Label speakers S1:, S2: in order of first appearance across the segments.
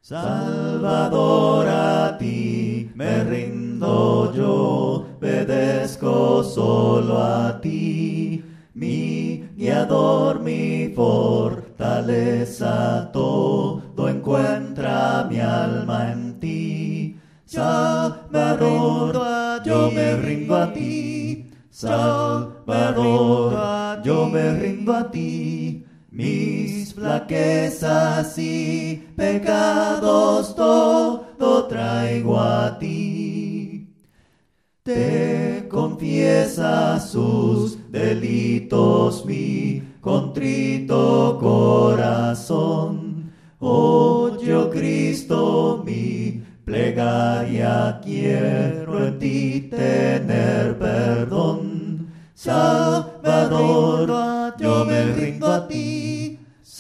S1: Salvador, a ti me rindo yo, obedezco solo a ti, mi guiador, mi fortaleza, todo encuentra mi alma en ti. Salvador, yo me rindo a ti, Salvador, yo me rindo a ti. Mis flaquezas y pecados todo traigo a ti. Te confiesa sus delitos mi contrito corazón. Oye, oh Cristo, mi plegaria, quiero en ti tener perdón. Salvador, yo me rindo a ti,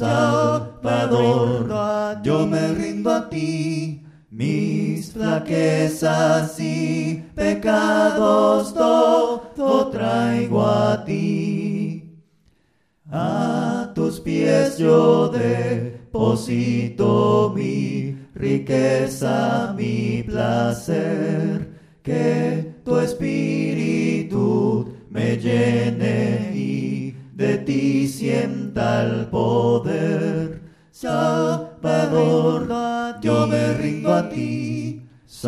S1: Salvador, yo me rindo a ti. Mis flaquezas y pecados todo traigo a ti. A tus pies yo deposito mi riqueza, mi placer, que tu espíritu me llene y de ti sienta el poder. Salvador, yo me rindo a ti,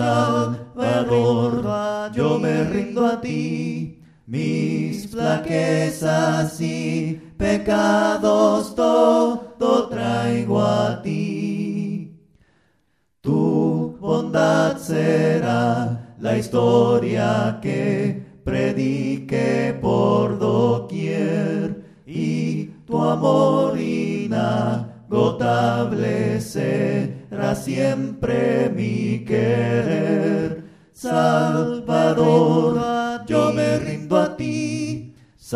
S1: Salvador, yo me rindo a ti. Mis flaquezas y pecados todo traigo a ti. Tu bondad será la historia que predique por doquier, y tu amor inagotable será siempre mi querer. Salvador, yo me rindo a ti,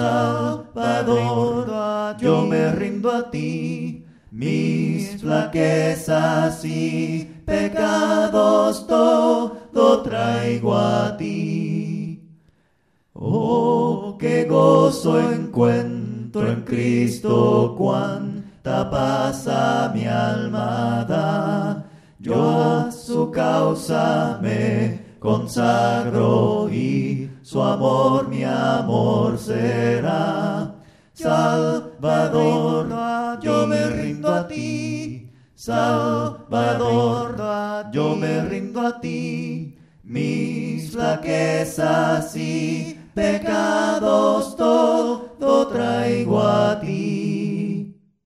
S1: Salvador, yo me rindo a ti. Mis flaquezas y pecados todo traigo a ti. Oh, qué gozo encuentro en Cristo, cuánta paz a mi alma da. Yo a su causa me consagro y su amor mi amor será. Salvador, yo me rindo a ti, Salvador, yo me rindo a ti. Mis flaquezas y pecados todo traigo a ti.